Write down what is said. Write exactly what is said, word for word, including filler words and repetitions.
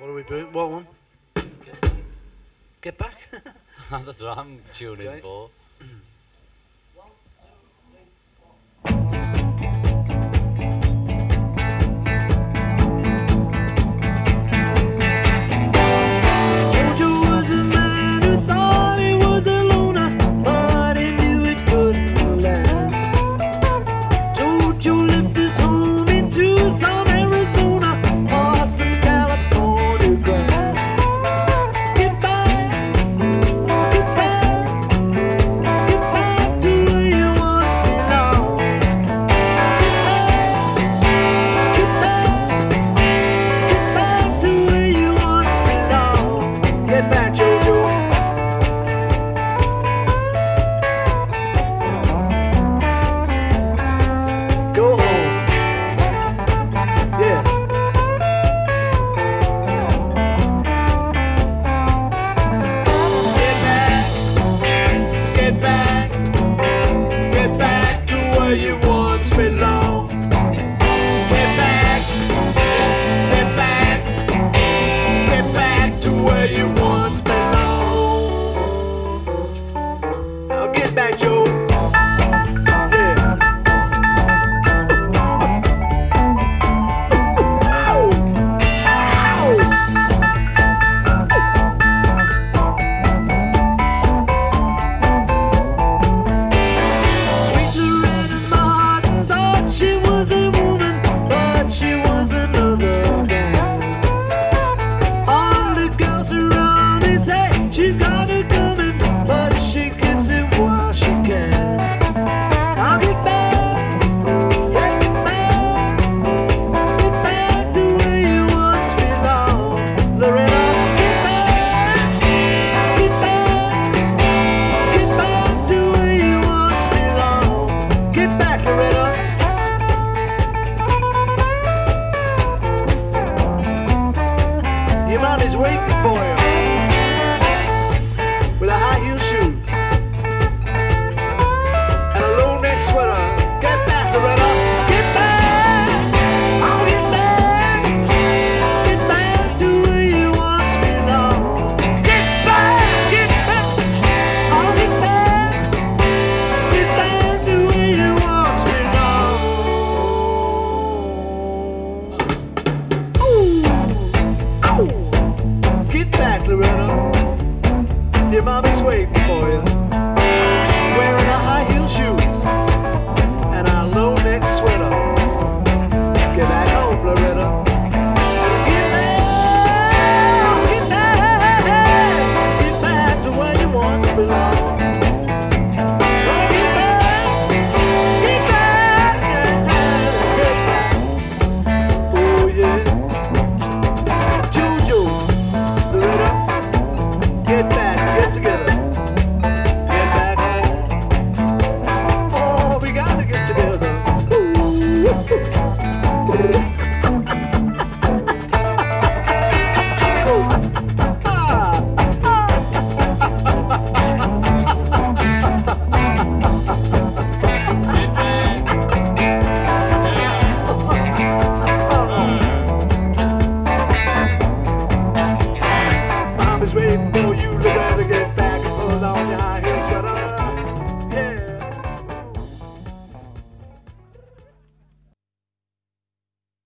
What are we doing? What one? Get back? That's what I'm tuning Okay. for. Jojo was a man who thought he was a loner, but he knew it couldn't last. Jojo left his home in Tucson, Arizona, for some California grass. Get back, get back, get back to where you once belonged. Get back, get back, get back to where you once belonged. Get back, Jojo. Go home. Yeah. Get back, get back, get back to where you once belonged. Get back, get back, get back to where you once belonged. Now get back, Joe. Yeah. Ow! Ow! Sweet Loretta Martin thought she was a woman, but she was another man. All the girls around they say she's got it coming, but she gets it while she can. Now get back, yeah, get back, get back to where you once belonged. Loretta, get back, get back, get back to where you once belonged. Get back, Loretta. Your mommy's waiting for you.